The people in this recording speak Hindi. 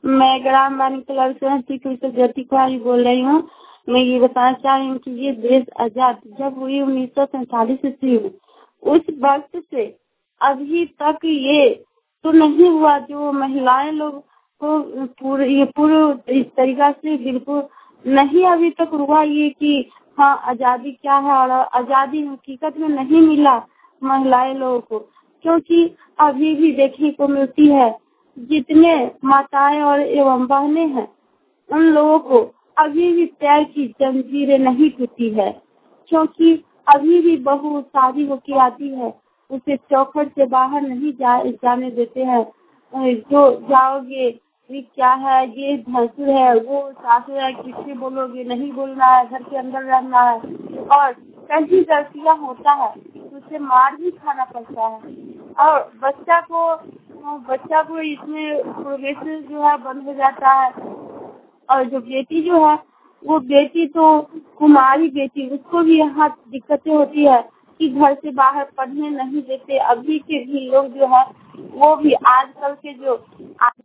मैं ग्राम वाणी क्लब से ज्योति कुमारी बोल रही हूँ। मैं ये बताना चाह रही हूँ कि ये देश आजाद जब हुई 1947 ईस्वी में, उस वक्त से अभी तक ये तो नहीं हुआ जो महिलाएं लोग को पूरे इस तरीका से बिल्कुल नहीं अभी तक हुआ ये कि हाँ आजादी क्या है और आजादी हकीकत में नहीं मिला महिलाएं लोगों को, क्योंकि अभी भी देखने को मिलती है जितने माताएं और एवं बहनें हैं उन लोगों को अभी भी पैर की जंजीरें नहीं टूटी है, क्योंकि अभी भी बहू शादी होके आती है उसे चौखट से बाहर नहीं जाने देते हैं। जो जाओगे ये क्या है, ये भैंसुर है, वो सासुर है, किससे बोलोगे, नहीं बोलना है, घर के अंदर रहना है और कहीं गलतियाँ होता है तो उसे मार भी खाना पड़ता है। और बच्चा को इसमें प्रोग्रेसिव जो है बंद हो जाता है। और जो बेटी जो है वो बेटी तो कुमारी बेटी, उसको भी यहाँ दिक्कतें होती है कि घर से बाहर पढ़ने नहीं देते। अभी के भी लोग जो है वो भी आजकल के जो